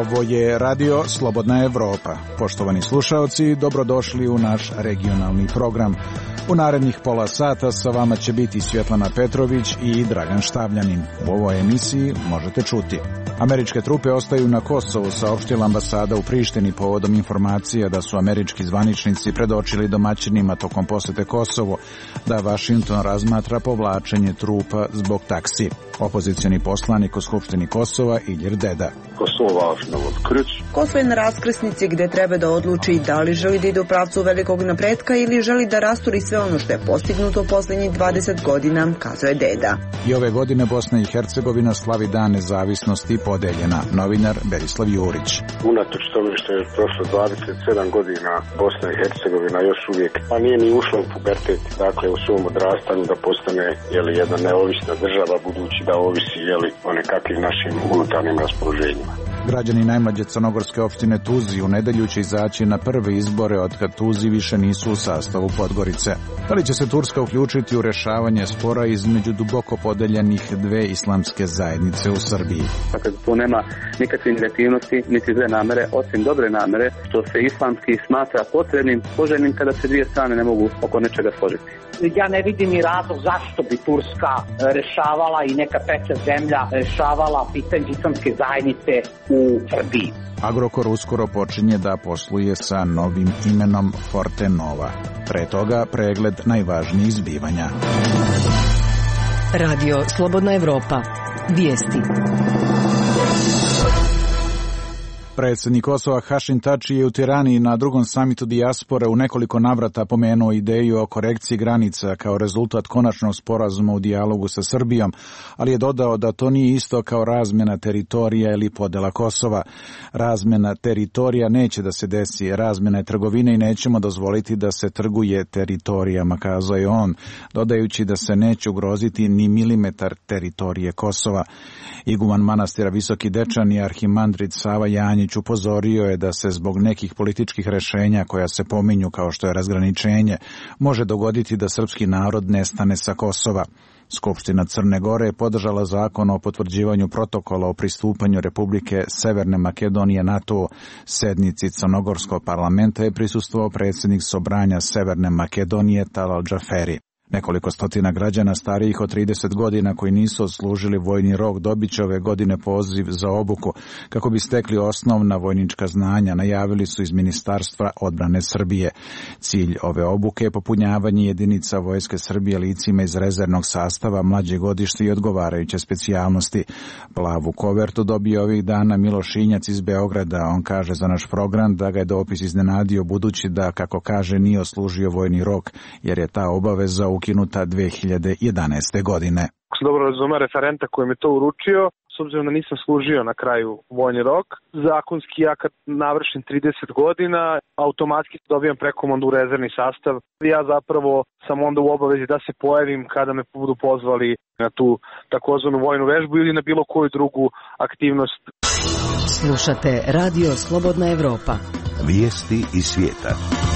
Ovo je radio Slobodna Evropa. Poštovani slušaoci, dobrodošli u naš regionalni program. U narednih pola sata sa vama će biti Svjetlana Petrović i Dragan Štavljanin. U ovoj emisiji možete čuti: američke trupe ostaju na Kosovu, saopštila ambasada u Prištini povodom informacija da su američki zvaničnici predočili domaćinima tokom posete Kosovu da Vašington razmatra povlačenje trupa zbog taksi. Opozicioni poslanik u Skupštini Kosova Ilir Deda. Kosovo je na raskrsnici gde treba da odluči da li želi da ide u pravcu velikog napretka ili želi da rasturi sve ono što je postignuto poslednjih 20 godina, kazuje Deda. I ove godine Bosna i Hercegovina slavi dan nezavisnosti podeljena. Novinar Berislav Jurić. Unatoč tome što je prošlo 27 godina, Bosna i Hercegovina još uvijek pa nije ni ušla u pubertet, dakle u svom odrastanju da postane jedna neovisna država, budući da ovisi o nekakvim našim unutarnjim raspoloženjima. Građani najmlađe crnogorske opštine Tuzi u nedelju će izaći na prve izbore od kad Tuzi više nisu u sastavu Podgorice. Da li će se Turska uključiti u rešavanje spora između duboko podeljenih dve islamske zajednice u Srbiji? Dakle, tu nema nikakve negativnosti, niti zle namere, osim dobre namere, što se islamski smatra potrebnim, poželjnim kada se dvije strane ne mogu oko nečega složiti. Ja ne vidim ni razlog zašto bi Turska rešavala i neka treća zemlja rešavala pitanje islamske zajednice u Srbiji. Agrokor uskoro počinje da posluje sa novim imenom Fortenova. Pre toga pregled najvažnijih zbivanja. Radio Slobodna Evropa. Vijesti. Predsjednik Kosova Hašim Tači je u Tirani na drugom samitu dijaspore u nekoliko navrata pomenuo ideju o korekciji granica kao rezultat konačnog sporazuma u dijalogu sa Srbijom, ali je dodao da to nije isto kao razmjena teritorija ili podela Kosova. Razmjena teritorija neće da se desi, razmjena je trgovine i nećemo dozvoliti da se trguje teritorijama, kazao je on, dodajući da se neće ugroziti ni milimetar teritorije Kosova. Iguman manastira Visoki Dečan i arhimandrit Sava Janjić upozorio je da se zbog nekih političkih rešenja koja se pominju kao što je razgraničenje može dogoditi da srpski narod nestane sa Kosova. Skupština Crne Gore je podržala zakon o potvrđivanju protokola o pristupanju Republike Severne Makedonije NATO. Sednici Crnogorskog parlamenta je prisustvovao predsjednik Sobranja Severne Makedonije Talal Džaferi. Nekoliko stotina građana starijih od 30 godina koji nisu odslužili vojni rok dobit će ove godine poziv za obuku kako bi stekli osnovna vojnička znanja, najavili su iz Ministarstva odbrane Srbije. Cilj ove obuke je popunjavanje jedinica Vojske Srbije licima iz rezervnog sastava, mlađe godište i odgovarajuće specijalnosti. Plavu kovertu dobio ovih dana Miloš Injac iz Beograda. On kaže za naš program da ga je dopis iznenadio budući da, kako kaže, nije odslužio vojni rok jer je ta obaveza ukinuta 2011. godine. Ako se dobro razume referenta koji mi to uručio, s obzirom da nisam služio na kraju vojni rok, zakonski ja kad navršim 30 godina, automatski dobijam prekomandu u rezervni sastav. Ja zapravo sam onda u obavezi da se pojavim kada me budu pozvali na tu takozvanu vojnu vežbu ili na bilo koju drugu aktivnost. Slušate Radio Slobodna Evropa. Vijesti iz svijeta.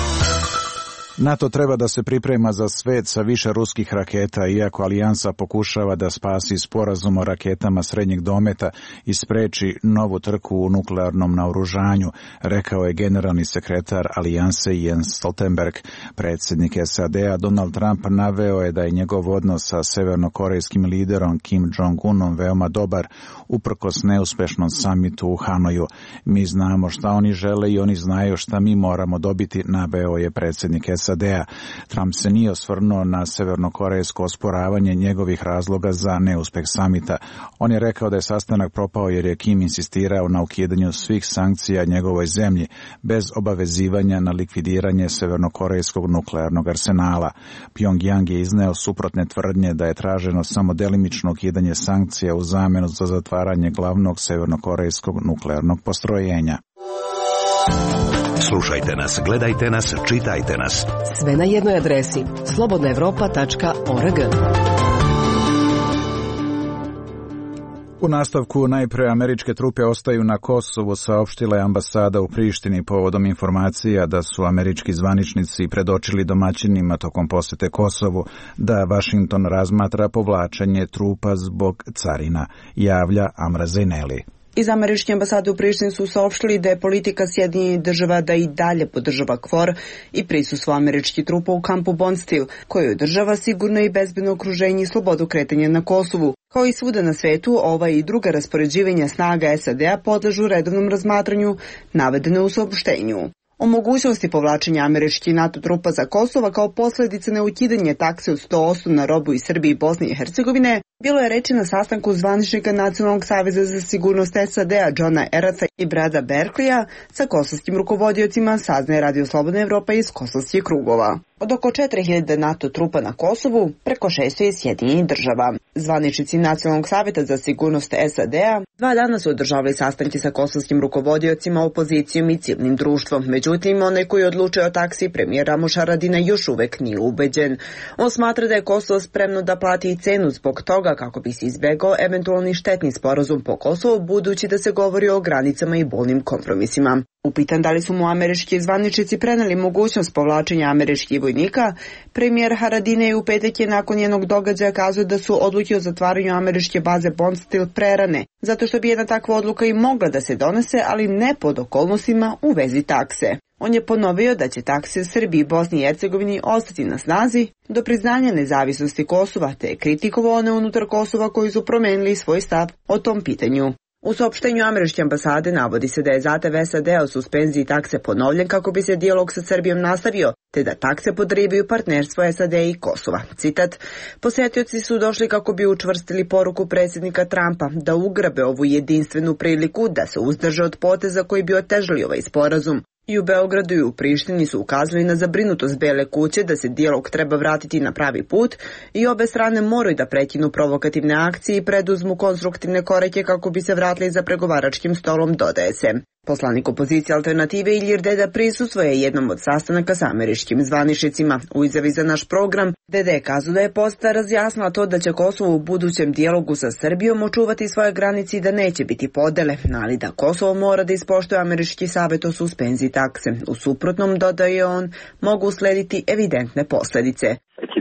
NATO treba da se priprema za svet sa više ruskih raketa, iako alijansa pokušava da spasi sporazum o raketama srednjeg dometa i spreči novu trku u nuklearnom naoružanju, rekao je generalni sekretar alijanse Jens Stoltenberg. Predsjednik SAD-a Donald Trump naveo je da je njegov odnos sa severnokorejskim liderom Kim Jong-unom veoma dobar, uprkos neuspešnom samitu u Hanoju. Mi znamo šta oni žele i oni znaju šta mi moramo dobiti, naveo je predsjednik SAD-a. Trump se nije osvrnuo na severnokorejsko osporavanje njegovih razloga za neuspeh samita. On je rekao da je sastanak propao jer je Kim insistirao na ukidanju svih sankcija njegovoj zemlji bez obavezivanja na likvidiranje severnokorejskog nuklearnog arsenala. Pyongyang je izneo suprotne tvrdnje da je traženo samo delimično ukidanje sankcija u zamenu za zatvaranje glavnog severnokorejskog nuklearnog postrojenja. Slušajte nas, gledajte nas, čitajte nas. Sve na jednoj adresi slobodnaevropa.org. U nastavku najpre američke trupe ostaju na Kosovu, saopštila je ambasada u Prištini povodom informacija da su američki zvaničnici predočili domaćinima tokom posete Kosovu da Vašington razmatra povlačenje trupa zbog carina, javlja Amra Zejneli. Iz američke ambasade u Prištini su saopštili da je politika Sjedinjenih država da i dalje podržava KFOR i prisustvo američkih trupa u kampu Bondsteel, koji održava sigurno i bezbedno okruženje i slobodu kretanja na Kosovu. Kao i svuda na svetu, ova i druga raspoređivanja snaga SAD-a podležu redovnom razmatranju, navedene u saopštenju. O mogućnosti povlačenja američkih NATO trupa za Kosovo kao posljedica neukidanja takse od 100% na robu iz Srbije i Bosne i Hercegovine bilo je reči na sastanku zvaničnika Nacionalnog saveza za sigurnost SAD-a Johna Eratha i Brada Berkleya sa kosovskim rukovodiocima, saznaje Radio Slobodna Evropa iz kosovskih krugova. Od oko 4000 NATO trupa na Kosovu, preko 600 je Sjedinjenih država. Zvaničnici Nacionalnog saveta za sigurnost SAD-a 2 dana su održavali sastanke sa kosovskim rukovodiocima, opozicijom i civilnim društvom. Međutim, onaj koji odlučuje o taksi, premijer Ramuš Haradinaj, još uvek nije ubeđen. On smatra da je Kosovo spremno da plati i cenu zbog toga kako bi se izbegao eventualni štetni sporazum po Kosovu, budući da se govori o granicama i bolnim kompromisima. Upitan da li su mu američki zvaničnici preneli mogućnost povlačenja američkih vojnika, premijer Haradinaj u petak je nakon jednog događaja kazao da su odluke o zatvaranju američke baze Bondsteel prerane, zato što bi jedna takva odluka i mogla da se donese, ali ne pod okolnostima u vezi takse. On je ponovio da će takse u Srbiji i Bosni i Hercegovini ostati na snazi do priznanja nezavisnosti Kosova, te je kritikovao one unutar Kosova koji su promenili svoj stav o tom pitanju. U saopštenju američke ambasade navodi se da je zahtev SAD-a o suspenziji takse ponovljen kako bi se dijalog sa Srbijom nastavio, te da takse podribaju partnerstvo SAD i Kosova. Citat: "Posetioci su došli kako bi učvrstili poruku predsjednika Trumpa da ugrabe ovu jedinstvenu priliku da se uzdrže od poteza koji bi otežali ovaj sporazum. I u Beogradu i u Prištini su ukazali na zabrinutost Bele kuće da se dijalog treba vratiti na pravi put i obe strane moraju da prekinu provokativne akcije i preduzmu konstruktivne korake kako bi se vratili za pregovaračkim stolom", dodaje se. Poslanik opozicije Alternative Ilir Deda prisustvuje jednom od sastanaka sa američkim zvaničnicima. U izjavi za naš program, Deda je kazao da je poseta razjasnila to da će Kosovo u budućem dijalogu sa Srbijom očuvati svoje granice i da neće biti podele, ali da Kosovo mora da ispoštuje američki savjet o suspenziji takse. U suprotnom, dodaje on, mogu uslediti evidentne posljedice.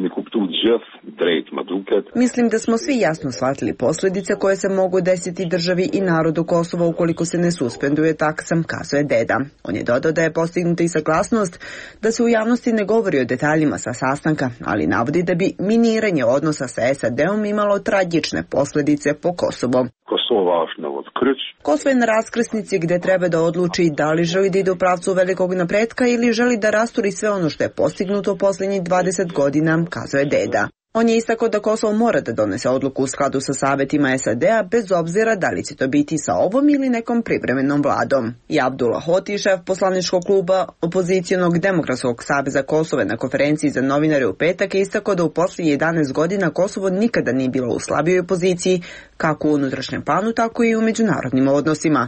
Mislim da smo svi jasno shvatili posljedice koje se mogu desiti državi i narodu Kosova ukoliko se ne suspenduje taksa, kazuje Deda. On je dodao da je postignuta i saglasnost da se u javnosti ne govori o detaljima sa sastanka, ali navodi da bi miniranje odnosa sa SAD-om imalo tragične posljedice po Kosovo. Kosovo je na raskrsnici gde treba da odluči da li želi da ide u pravcu velikog napretka ili želi da rasturi sve ono što je postignuto posljednjih 20 godina, kazuje Deda. On je istakao da Kosovo mora da donese odluku u skladu sa savjetima SAD-a bez obzira da li će to biti sa ovom ili nekom privremenom vladom. I Abdullah Hoti, šef poslaničkog kluba opozicijonog Demokratskog saveza Kosova na konferenciji za novinare u petak, je istakao da u posljednjih 11 godina Kosovo nikada nije bilo u slabijoj poziciji, kako u unutrašnjem planu, tako i u međunarodnim odnosima.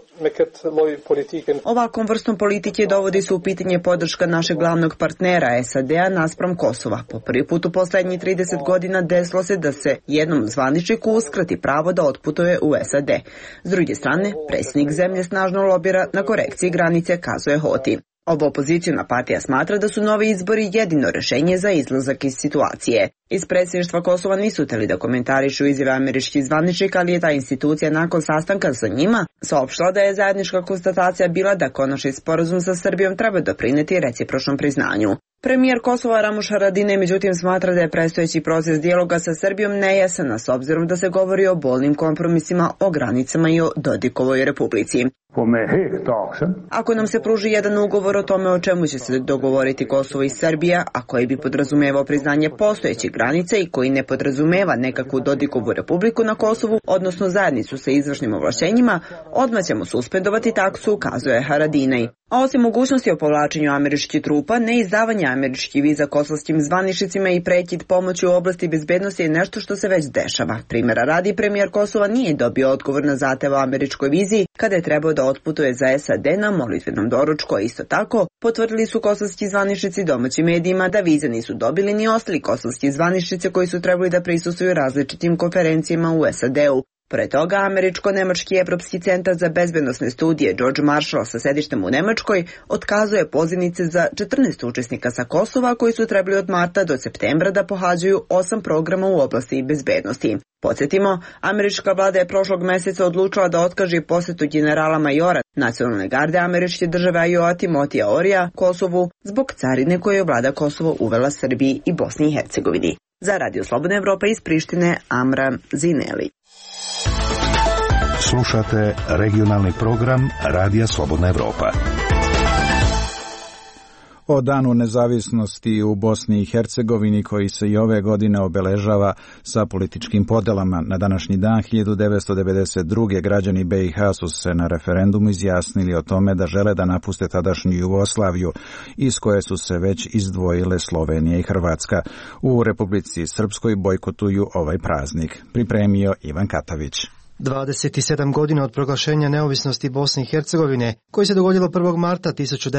Ovakvom vrstom politike dovodi se u pitanje podrška našeg glavnog partnera SAD-a naspram Kosova. Po prvi put u poslednjih 30 godina desilo se da se jednom zvaničniku uskrati pravo da otputuje u SAD. S druge strane, predsjednik zemlje snažno lobira na korekciji granice, kazuje Hoti. Ova opozicijona partija smatra da su novi izbori jedino rješenje za izlazak iz situacije. Iz predsjedništva Kosova nisu htjeli da komentarišu izjave američkih zvaničnika, ali je ta institucija nakon sastanka sa njima saopštila da je zajednička konstatacija bila da konačni sporazum sa Srbijom treba doprineti recipročnom priznanju. Premijer Kosova Ramuš Haradinaj međutim smatra da je predstojeći proces dijaloga sa Srbijom nejasan, s obzirom da se govori o bolnim kompromisima o granicama i o Dodikovoj republici. Ako nam se pruži jedan ugovor o tome o čemu će se dogovoriti Kosovo i Srbija, a koji bi podrazumevao priznanje postojećih granica i koji ne podrazumeva nekakvu Dodikovu republiku na Kosovu, odnosno zajednicu sa izvršnim ovlašćenjima, odmah ćemo suspendovati taksu, ukazuje Haradinaj. A osim mogućnosti o povlačenju američkih trupa, neizdavanje američkih viza kosovskim zvaničnicima i prekid pomoći u oblasti bezbednosti je nešto što se već dešava. Primjera radi, premijer Kosova nije dobio odgovor na zahtev o američkoj viziji kada je trebao da otputuje za SAD na molitvenom doručku, a isto tako potvrdili su kosovski zvaničnici domaćim medijima da vize nisu dobili ni ostali kosovski zvaničnici koji su trebali da prisustvuju različitim konferencijama u SAD-u. Pored toga, Američko-nemački Evropski centar za bezbednosne studije George Marshall sa sedištem u Nemačkoj otkazuje pozivnice za 14 učesnika sa Kosova koji su trebali od marta do septembra da pohađaju 8 programa u oblasti bezbednosti. Podsjetimo, američka vlada je prošlog meseca odlučila da otkaže posetu generala majora Nacionalne garde američke države Ajoa Timotija Orija Kosovu zbog carine koje je vlada Kosovo uvela Srbiji i Bosni i Hercegovini. Za Radio Slobodna Evropa iz Prištine, Amra Zineli. Slušate regionalni program Radija Slobodna Evropa. O danu nezavisnosti u Bosni i Hercegovini koji se i ove godine obeležava sa političkim podelama. Na današnji dan 1992. građani BiH su se na referendumu izjasnili o tome da žele da napuste tadašnju Jugoslaviju, iz koje su se već izdvojile Slovenija i Hrvatska. U Republici Srpskoj bojkotuju ovaj praznik. Pripremio Ivan Katavić. 27 godina od proglašenja neovisnosti Bosne i Hercegovine, koji se dogodilo 1. marta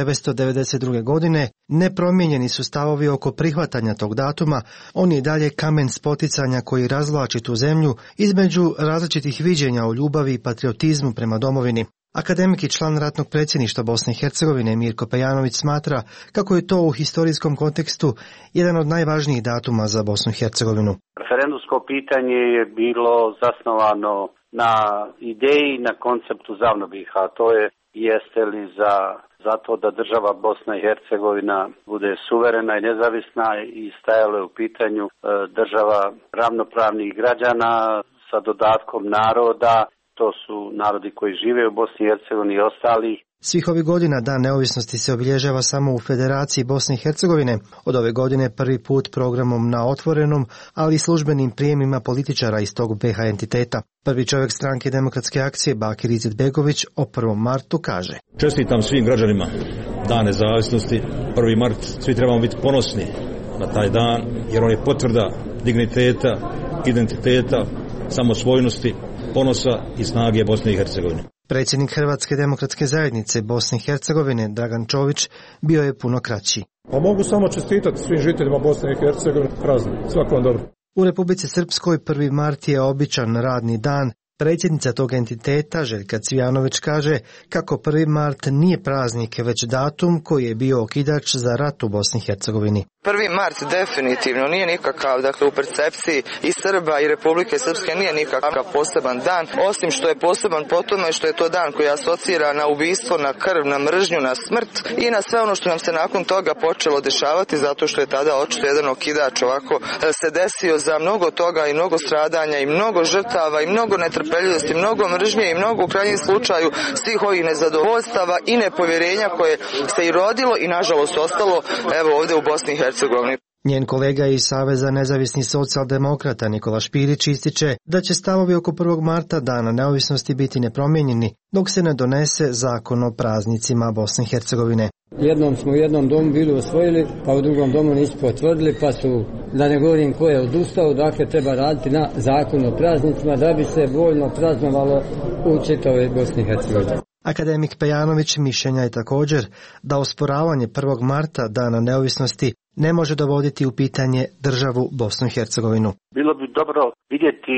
1992. godine, nepromijenjeni su stavovi oko prihvatanja tog datuma, on je dalje kamen spoticanja koji razvlači tu zemlju između različitih viđenja o ljubavi i patriotizmu prema domovini. Akademik i član ratnog predsjedništva Bosne i Hercegovine Mirko Pejanović smatra kako je to u historijskom kontekstu jedan od najvažnijih datuma za Bosnu i Hercegovinu. Referendumsko pitanje je bilo zasnovano na ideji, na konceptu ZAVNO BiH, a to je jeste li za to da država Bosna i Hercegovina bude suverena i nezavisna i stajalo je u pitanju država ravnopravnih građana sa dodatkom naroda. To su narodi koji žive u Bosni i Hercegovini i ostalih. Svih ovih godina Dan neovisnosti se obilježava samo u Federaciji Bosne i Hercegovine, od ove godine prvi put programom na otvorenom, ali i službenim prijemima političara iz tog BiH entiteta. Prvi čovjek stranke Demokratske akcije Bakir Izetbegović o 1. martu kaže: Čestitam svim građanima Dan nezavisnosti, 1. mart, svi trebamo biti ponosni na taj dan, jer on je potvrda digniteta, identiteta, samosvojnosti, ponosa i snage Bosne i Hercegovine. Predsjednik Hrvatske demokratske zajednice Bosne i Hercegovine Dragan Čović bio je puno kraći. Pa mogu samo čestitati svim žiteljima Bosne i Hercegovine praznik. Svako vam dobro. U Republici Srpskoj 1. mart je običan radni dan. Predsjednica tog entiteta, Željka Cvijanović, kaže kako 1. mart nije praznik, već datum koji je bio okidač za rat u Bosni i Hercegovini. 1. mart definitivno nije nikakav, dakle u percepciji i Srba i Republike Srpske nije nikakav poseban dan, osim što je poseban po tome što je to dan koji asocira na ubistvo, na krv, na mržnju, na smrt i na sve ono što nam se nakon toga počelo dešavati, zato što je tada očito jedan okidač ovako se desio za mnogo toga i mnogo stradanja i mnogo žrtava i mnogo netrpeljivosti, mnogo mržnje i mnogo u krajnjem slučaju svih ovih nezadovoljstava i nepovjerenja koje se i rodilo i nažalost ostalo evo ovdje u Bosni i Hercegovini. Njen kolega iz Saveza nezavisnih socijaldemokrata Nikola Špirić ističe da će stavovi oko 1. marta Dana neovisnosti biti nepromijenjeni dok se ne donese zakon o praznicima Bosne i Hercegovine. Jednom smo u jednom domu bili osvojili, pa u drugom domu nisu potvrdili, pa su, da ne govorim ko je odustao, dakle treba raditi na zakon o praznicima da bi se voljno praznovalo u čitavoj Bosni i Hercegovini. Akademik Pejanović mišljenja je također da osporavanje 1. marta Dana neovisnosti ne može dovoditi u pitanje državu Bosnu i Hercegovinu. Bilo bi dobro vidjeti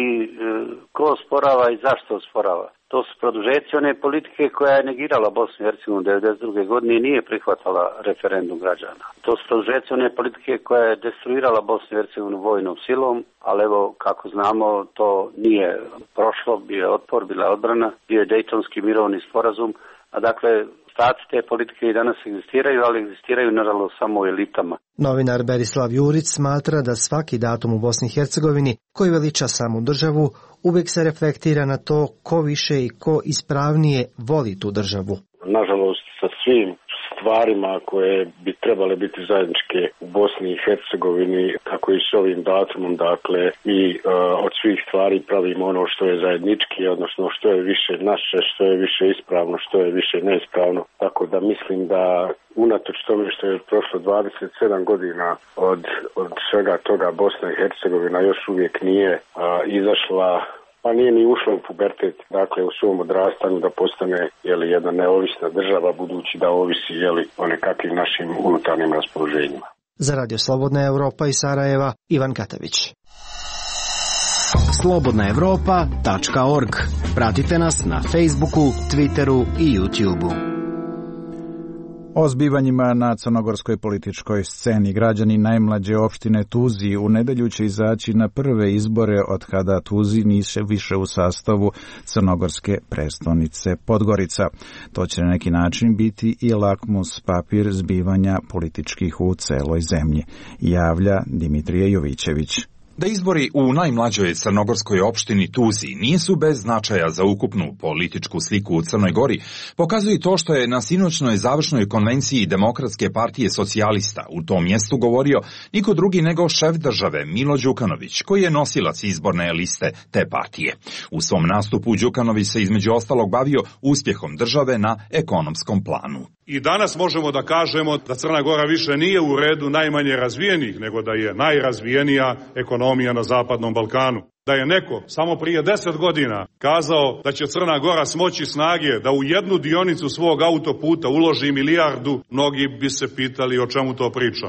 ko osporava i zašto osporava. To su produžeci one politike koja je negirala Bosnu i Hercegovinu 1992. godine i nije prihvatala referendum građana. To su produžeci one politike koja je destruirala Bosnu i Hercegovinu vojnom silom, ali evo kako znamo to nije prošlo, bio je otpor, bila je odbrana, bio je Dejtonski mirovni sporazum, a dakle staci te politike i danas egzistiraju, ali egzistiraju naravno samo u elitama. Novinar Berislav Jurić smatra da svaki datum u Bosni i Hercegovini koji veliča samu državu uvijek se reflektira na to ko više i ko ispravnije voli tu državu. Nažalost, sa svim stvarima koje bi trebale biti zajedničke u Bosni i Hercegovini, tako i s ovim datumom, dakle, mi od svih stvari pravimo ono što je zajednički, odnosno što je više naše, što je više ispravno, što je više neispravno. Tako da mislim da unatoč tome što je prošlo 27 godina od svega toga, Bosna i Hercegovina još uvijek nije izašla, pa nije ni ušla u pubertet, dakle u svom odrastanju da postane jedna neovisna država, budući da ovisi o nekakvim našim unutarnjim raspoloženjima. Za Radio Slobodna Evropa iz Sarajeva, Ivan Katavić. slobodnaevropa.org. Pratite nas na Facebooku, Twitteru i YouTubeu. O zbivanjima na crnogorskoj političkoj sceni građani najmlađe opštine Tuzi u nedelju će izaći na prve izbore od kada Tuzi niše više u sastavu crnogorske prestonice Podgorica. To će na neki način biti i lakmus papir zbivanja političkih u celoj zemlji, javlja Dimitrije Jovićević. Da izbori u najmlađoj crnogorskoj opštini Tuzi nisu bez značaja za ukupnu političku sliku u Crnoj Gori, pokazuje to što je na sinoćnoj završnoj konvenciji Demokratske partije socijalista u tom mjestu govorio niko drugi nego šef države Milo Đukanović, koji je nosilac izborne liste te partije. U svom nastupu Đukanović se između ostalog bavio uspjehom države na ekonomskom planu. I danas možemo da kažemo da Crna Gora više nije u redu najmanje razvijenih, nego da je najrazvijenija ekonomija na Zapadnom Balkanu. Da je neko samo prije 10 godina kazao da će Crna Gora smoći snage da u jednu dionicu svog autoputa uloži milijardu, mnogi bi se pitali o čemu to pričam.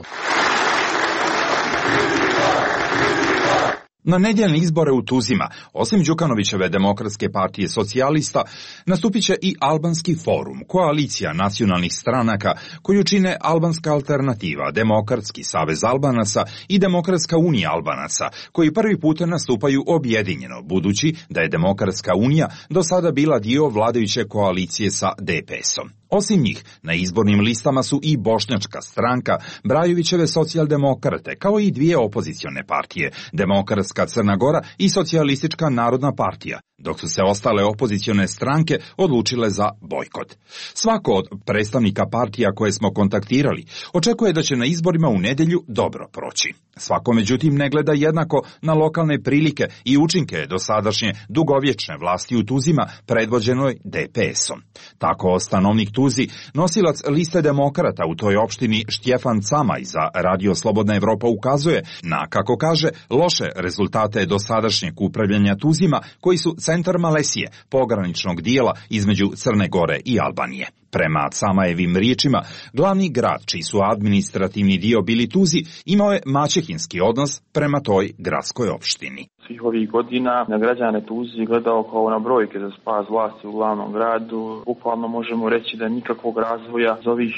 Na nedjeljne izbore u Tuzima, osim Đukanovićeve Demokratske partije socijalista, nastupit će i Albanski forum, koalicija nacionalnih stranaka koju čine Albanska alternativa, Demokratski savez Albanaca i Demokratska unija Albanaca, koji prvi put nastupaju objedinjeno, budući da je Demokratska unija do sada bila dio vladajuće koalicije sa DPS-om. Osim njih, na izbornim listama su i Bošnjačka stranka, Brajovićeve socijaldemokrate, kao i dvije opozicione partije, Demokratska Crna Gora i Socijalistička narodna partija, dok su se ostale opozicione stranke odlučile za bojkot. Svako od predstavnika partija koje smo kontaktirali očekuje da će na izborima u nedjelju dobro proći. Svako međutim ne gleda jednako na lokalne prilike i učinke dosadašnje dugovječne vlasti u Tuzima predvođenoj DPS-om. Tako stanovnik Tuzi, nosilac liste demokrata u toj opštini Štjefan Camaj za Radio Slobodna Evropa ukazuje na, kako kaže, loše rezultate dosadašnjeg upravljanja Tuzima koji su centar Malesije, pograničnog dijela između Crne Gore i Albanije. Prema Camajevim riječima, glavni grad, čiji su administrativni dio bili Tuzi, imao je maćehinski odnos prema toj gradskoj opštini. Svih ovih godina na građane Tuzi gledao kao na brojke za spas vlasti u glavnom gradu. Bukvalno možemo reći da nikakvog razvoja za ovih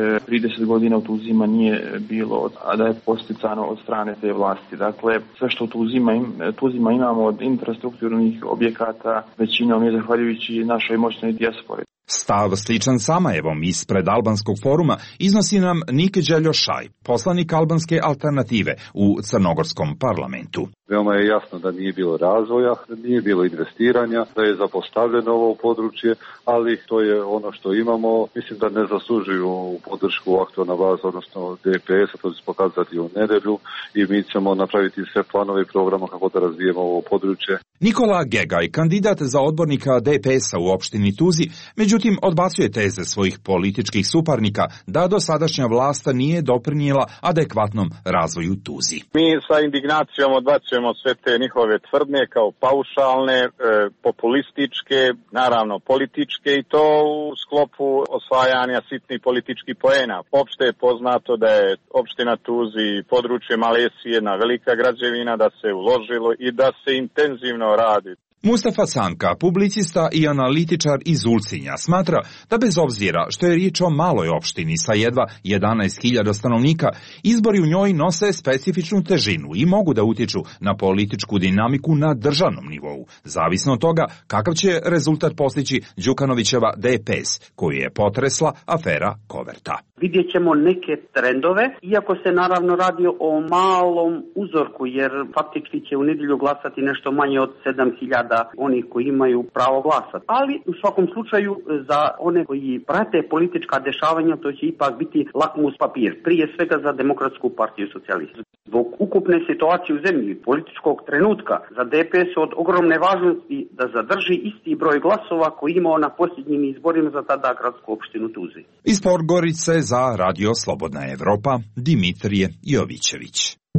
30 godina u Tuzima nije bilo, a da je posticano od strane te vlasti. Dakle, sve što u Tuzima imamo od infrastrukturnih objekata, većinom je zahvaljujući našoj moćnoj dijaspori. Stav sličan Samajevom ispred Albanskog foruma iznosi nam Nike Đeljošaj, poslanik Albanske alternative u Crnogorskom parlamentu. Veoma je jasno da nije bilo razvoja, da nije bilo investiranja, da je zapostavljeno ovo područje, ali to je ono što imamo. Mislim da ne zaslužuju podršku aktualna vlast, odnosno DPS-a, to će se pokazati u nedjelju i mi ćemo napraviti sve planove i programa kako da razvijemo ovo područje. Nikola Gegaj, kandidat za odbornika DPS-a u opštini Tuzi, međutim odbacuje teze svojih političkih suparnika da dosadašnja vlast nije doprinijela adekvatnom razvoju Tuzi. Mi sa indignacijom odbacujemo sve te njihove tvrdnje kao paušalne, populističke, naravno političke, i to u sklopu osvajanja sitnih političkih poena. Opšte je poznato da je opština Tuzi i područje Malesije jedna velika građevina, da se uložilo i da se intenzivno radi. Mustafa Sanka, publicista i analitičar iz Ulcinja, smatra da bez obzira što je riječ o maloj opštini sa jedva 11.000 stanovnika, izbori u njoj nose specifičnu težinu i mogu da utiču na političku dinamiku na državnom nivou, zavisno od toga kakav će rezultat postići Đukanovićeva DPS, koju je potresla afera Koverta. Vidjet ćemo neke trendove, iako se naravno radi o malom uzorku, jer faktički će u nedjelju glasati nešto manje od 7.000 onih koji imaju pravo glasati. Ali u svakom slučaju za one koji prate politička dešavanja to će ipak biti lakmus papir, prije svega za Demokratsku partiju socijalista. Zbog ukupne situacije u zemlji, političkog trenutka, za DPS od ogromne važnosti da zadrži isti broj glasova koji imao na posljednjim izborima za tada gradsku opštinu Tuzi. Iz Podgorice za Radio Slobodna Evropa, Dimitrije Jovićević.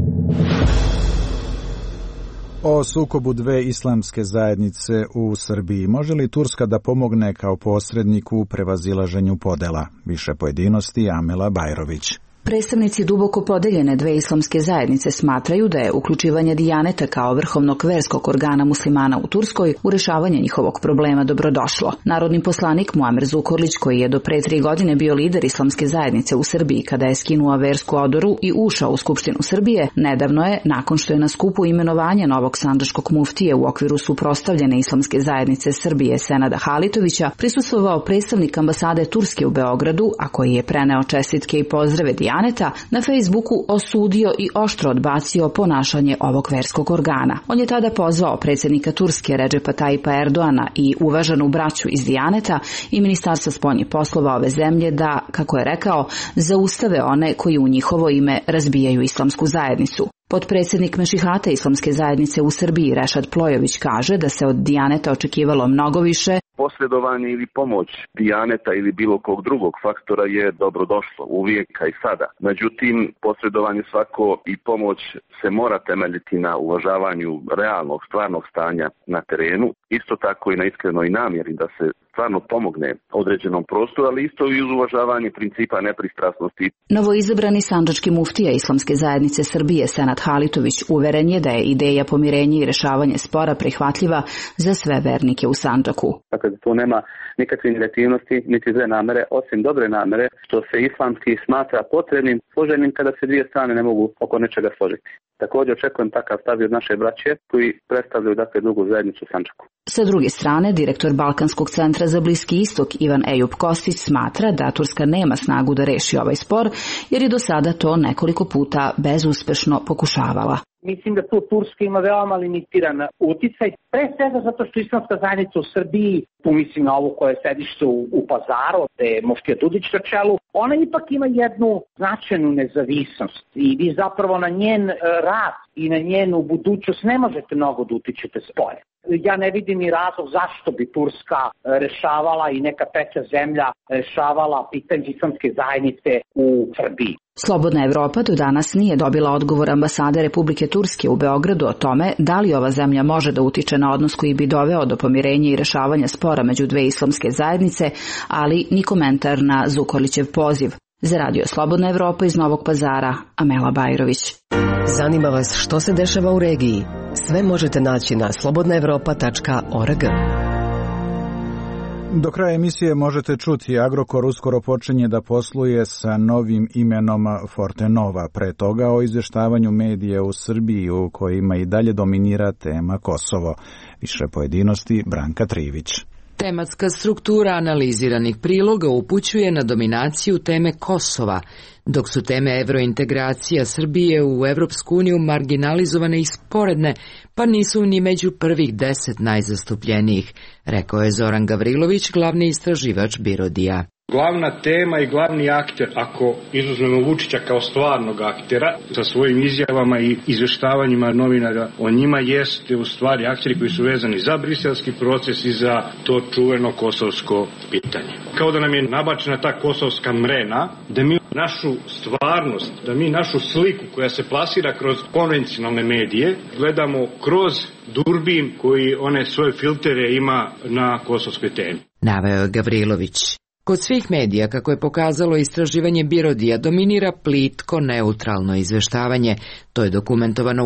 O sukobu dve islamske zajednice u Srbiji. Može li Turska da pomogne kao posrednik u prevazilaženju podela? Više pojedinosti Amela Bajrović. Predstavnici duboko podeljene dve islamske zajednice smatraju da je uključivanje Dijaneta kao vrhovnog verskog organa muslimana u Turskoj u rješavanje njihovog problema dobrodošlo. Narodni poslanik Muamer Zukorlić, koji je do pre 3 godine bio lider islamske zajednice u Srbiji kada je skinuo versku odoru i ušao u Skupštinu Srbije, nedavno je, nakon što je na skupu imenovanja novog sandžačkog muftije u okviru suprotstavljene islamske zajednice Srbije Senada Halitovića, prisustvovao predstavnik ambasade Turske u Beogradu, a koji je preneo čestitke i pozdrave Dijaneta, na Facebooku osudio i oštro odbacio ponašanje ovog verskog organa. On je tada pozvao predsjednika Turske Redžepa Tajipa Erdoana i uvaženu braću iz Dijaneta i Ministarstva spoljnih poslova ove zemlje da, kako je rekao, zaustave one koji u njihovo ime razbijaju islamsku zajednicu. Potpredsjednik Mešihata islamske zajednice u Srbiji Rešad Plojović kaže da se od Dijaneta očekivalo mnogo više. Posredovanje ili pomoć Dijaneta ili bilo kog drugog faktora je dobrodošlo uvijek i sada. Međutim, posredovanje svako i pomoć se mora temeljiti na uvažavanju realnog, stvarnog stanja na terenu, isto tako i na iskrenoj namjeri da se stvarno pomogne određenom prostoru, ali isto i uz uvažavanje principa nepristrasnosti. Novoizabrani sandžački muftija islamske zajednice Srbije Senad Halitović uveren je da je ideja pomirenja i rješavanje spora prihvatljiva za sve vernike u Sandžaku. Dakle, tu nema nikakve negativnosti, niti zle namere, osim dobre namere, što se islamski smatra potrebnim, poželjnim kada se dvije strane ne mogu oko nečega složiti. Također očekujem takav stav od naše braće koji predstavljaju drugu zajednicu u Sandžaku. Sa druge strane, direktor Balkanskog centra za Bliski istok Ivan Ejup Kostić smatra da Turska nema snagu da reši ovaj spor, jer je do sada to nekoliko puta bezuspešno pokušavala. Mislim da tu Turska ima veoma limitiran uticaj, pre svega zato što islamska zajednica u Srbiji, tu mislim na ovo koje je sedište u Pazaru, gde je muftija Dudić na čelu, ona ipak ima jednu značajnu nezavisnost i vi zapravo na njen rad i na njenu budućnost ne možete mnogo da utičete spolje. Ja ne vidim ni razlog zašto bi Turska rešavala i neka treća zemlja rešavala pitanje islamske zajednice u Srbiji. Slobodna Evropa do danas nije dobila odgovor ambasade Republike Turske u Beogradu o tome da li ova zemlja može da utiče na odnos koji bi doveo do pomirenja i rešavanja spora među dve islamske zajednice, ali ni komentar na Zukorlićev poziv. Za radio Slobodna Evropa iz Novog Pazara, Amela Bajrović. Zanima vas što se dešava u regiji? Sve možete naći na slobodnaevropa.org. Do kraja emisije možete čuti Agrokor uskoro počinje da posluje sa novim imenom Fortenova. Pre toga o izvještavanju medija u Srbiji u kojima i dalje dominira tema Kosovo. Više pojedinosti Branka Trivić. Tematska struktura analiziranih priloga upućuje na dominaciju teme Kosova, dok su teme evrointegracija Srbije u Evropsku uniju marginalizovane i sporedne, pa nisu ni među prvih 10 najzastupljenijih, rekao je Zoran Gavrilović, glavni istraživač Birodija. Glavna tema i glavni akter, ako izuzmemo Vučića kao stvarnog aktera, sa svojim izjavama i izveštavanjima novinara o njima, jeste u stvari akteri koji su vezani za briselski proces i za to čuveno kosovsko pitanje. Kao da nam je nabačena ta kosovska mrena, da mi našu stvarnost, da mi našu sliku koja se plasira kroz konvencionalne medije, gledamo kroz durbin koji one svoje filtere ima na kosovskoj temi. Naveo je Gavrilović. Kod svih medija, kako je pokazalo istraživanje Birodija, dominira plitko, neutralno izveštavanje. To je dokumentovano u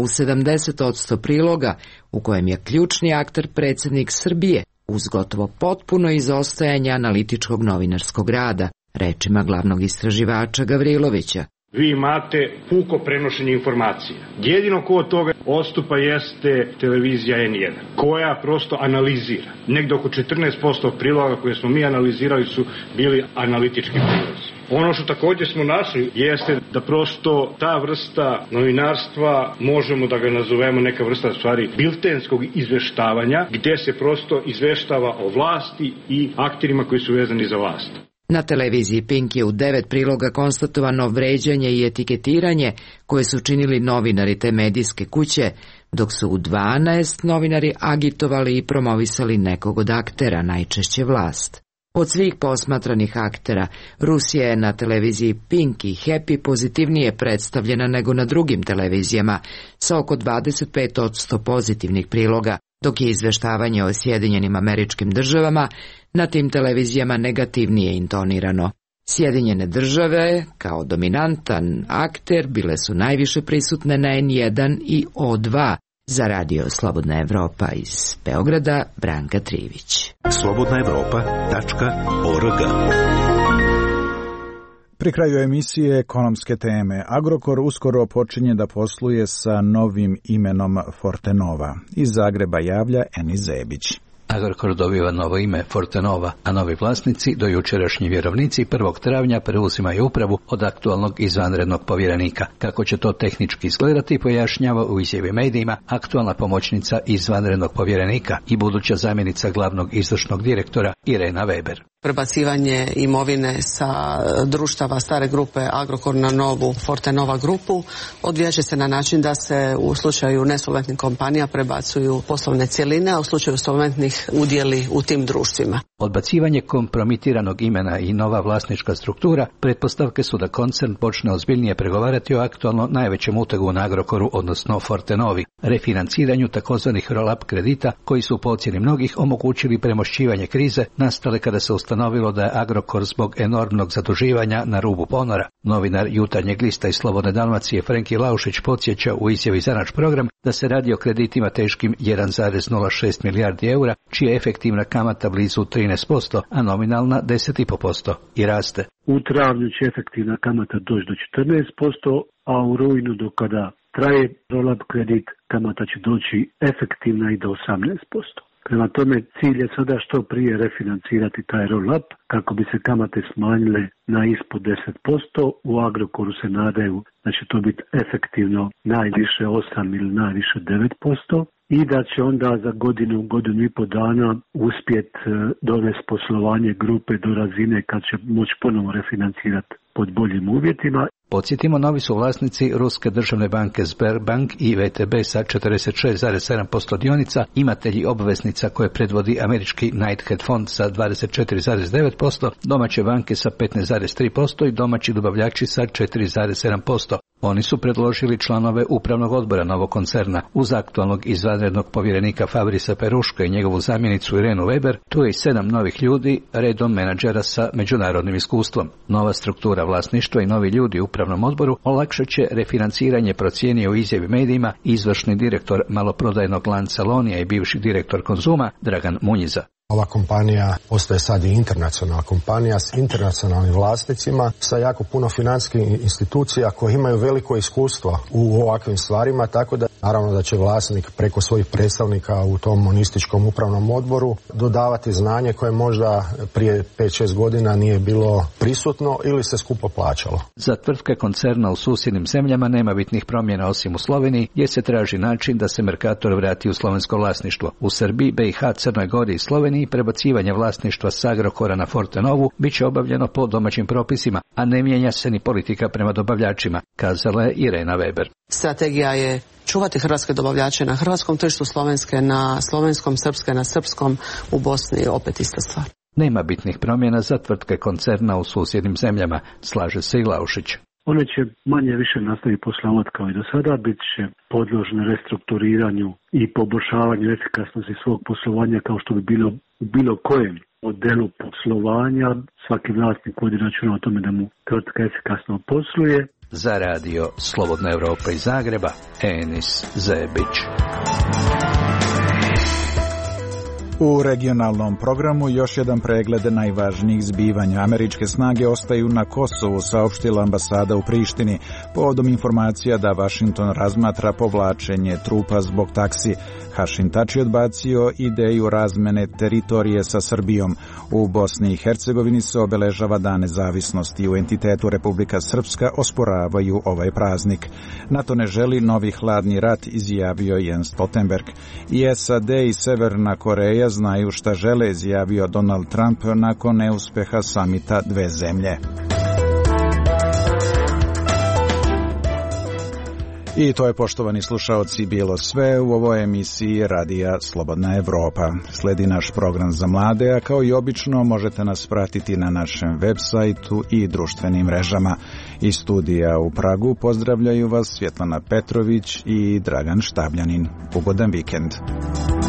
70% priloga, u kojem je ključni akter predsjednik Srbije, uz gotovo potpuno izostajanje analitičkog novinarskog rada, rečima glavnog istraživača Gavrilovića. Vi imate puko prenošenje informacija. Jedino ko od toga odstupa jeste televizija N1, koja prosto analizira. Negde oko 14% priloga koje smo mi analizirali su bili analitički prilozi. Ono što također smo našli jeste da prosto ta vrsta novinarstva, možemo da ga nazovemo neka vrsta stvari biltenskog izveštavanja, gdje se prosto izveštava o vlasti i akterima koji su vezani za vlast. Na televiziji Pink je u 9 priloga konstatovano vređanje i etiketiranje koje su činili novinari te medijske kuće, dok su u 12 novinari agitovali i promovisali nekog od aktera, najčešće vlast. Od svih posmatranih aktera, Rusija je na televiziji Pink i Happy pozitivnije predstavljena nego na drugim televizijama, sa oko 25% pozitivnih priloga, dok je izveštavanje o Sjedinjenim Američkim Državama na tim televizijama negativnije intonirano. Sjedinjene države, kao dominantan akter, bile su najviše prisutne na N1 i O2. Za radio Slobodna Evropa iz Beograda, Branka Trivić. slobodnaevropa.org. Pri kraju emisije ekonomske teme. Agrokor uskoro počinje da posluje sa novim imenom Fortenova. Iz Zagreba javlja Enis Zebić. Agrokor dobiva novo ime Fortenova, a novi vlasnici, do jučerašnji vjerovnici, 1. travnja preuzimaju upravu od aktualnog izvanrednog povjerenika. Kako će to tehnički izgledati, pojašnjava u izjavi medijima aktualna pomoćnica izvanrednog povjerenika i buduća zamjenica glavnog izvršnog direktora Irena Weber. Prebacivanje imovine sa društava stare grupe Agrokor na novu Fortenova grupu odvijat će se na način da se u slučaju nesolventnih kompanija prebacuju poslovne cjeline, a u slučaju solventnih udjeli u tim društvima. Odbacivanje kompromitiranog imena i nova vlasnička struktura pretpostavke su da koncern počne ozbiljnije pregovarati o aktualno najvećem utegu na Agrokoru, odnosno Fortenovi, refinanciranju takozvanih roll-up kredita koji su po ocjeni mnogih omogućili premošćivanje krize nastale kada se ustanovilo da je Agrokor zbog enormnog zaduživanja na rubu ponora. Novinar Jutarnjeg lista iz Slobodne Dalmacije Frenki Laušić podsjeća u izjavi za naš program da se radi o kreditima teškim 1,06 milijardi eura, čija je efektivna kamata blizu 13%, a nominalna 10,5% i raste. U travnju će efektivna kamata doći do 14%, a u rujnu do kada traje roll-up kredit kamata će doći efektivna i do 18%. Prema tome, cilj je sada što prije refinancirati taj roll-up kako bi se kamate smanjile na ispod 10%. U Agrokoru se nadaju da će to biti efektivno najviše 8 ili najviše 9%. I da će onda za godinu i pol dana uspjeti dovesti poslovanje grupe do razine kad će moći ponovo refinancirati pod boljim uvjetima. Podsjetimo, novi su vlasnici Ruske državne banke Sberbank i VTB sa 46,7% dionica, imatelji obveznica koje predvodi američki Knighthead fond sa 24,9%, domaće banke sa 15,3% i domaći dobavljači sa 4,7%. Oni su predložili članove upravnog odbora novog koncerna. Uz aktualnog izvanrednog povjerenika Fabrisa Peruška i njegovu zamjenicu Irenu Weber, tu je i 7 novih ljudi, redom menadžera sa međunarodnim iskustvom. Nova struktura vlasništva i novi ljudi u upravnom odboru olakšat će refinanciranje, procijenio u izjavi medijima izvršni direktor maloprodajnog lanca Lonija i bivši direktor Konzuma Dragan Munjiza. Ova kompanija postaje sad i internacionalna kompanija s internacionalnim vlasnicima, sa jako puno financijskih institucija koje imaju veliko iskustvo u ovakvim stvarima, tako da naravno da će vlasnik preko svojih predstavnika u tom monističkom upravnom odboru dodavati znanje koje možda prije 5-6 godina nije bilo prisutno ili se skupo plaćalo. Za tvrtke koncerna u susjednim zemljama nema bitnih promjena osim u Sloveniji, gdje se traži način da se Mercator vrati u slovensko vlasništvo. U Srbiji, BiH, Crnoj Gori i Sloveniji prebacivanje vlasništva s Agrokora na Fortenovu bit će obavljeno po domaćim propisima, a ne mijenja se ni politika prema dobavljačima, kazala je Irena Weber. Strategija je čuvati hrvatske dobavljače na hrvatskom tržištu, slovenske na slovenskom, srpske na srpskom, u Bosni opet ista stvar. Nema bitnih promjena za tvrtke koncerna u susjednim zemljama, slaže se i Laušić. One će manje više nastaviti poslovati kao i do sada, bit će podložne restrukturiranju i poboljšavanju efikasnosti svog poslovanja kao što bi bilo u bilo kojem modelu poslovanja. Svaki vlasnik vodi računa o tome da mu tvrtka efikasno posluje. Za radio Slobodna Evropa iz Zagreba, Enis Zebić. U regionalnom programu još jedan pregled najvažnijih zbivanja. Američke snage ostaju na Kosovu, saopštila ambasada u Prištini, povodom informacija da Vašington razmatra povlačenje trupa zbog taksi. Hašim Tači odbacio ideju razmene teritorije sa Srbijom. U Bosni i Hercegovini se obeležava Dan nezavisnosti. U entitetu Republika Srpska osporavaju ovaj praznik. NATO ne želi novi hladni rat, izjavio Jens Stoltenberg. I SAD i Severna Koreja znaju šta žele, izjavio Donald Trump nakon neuspeha samita dve zemlje. I to je, poštovani slušaoci, bilo sve u ovoj emisiji Radija Slobodna Evropa. Sledi naš program za mlade, a kao i obično možete nas pratiti na našem web sajtu i društvenim mrežama. Iz studija u Pragu pozdravljaju vas Svjetlana Petrović i Dragan Štabljanin. Ugodan vikend.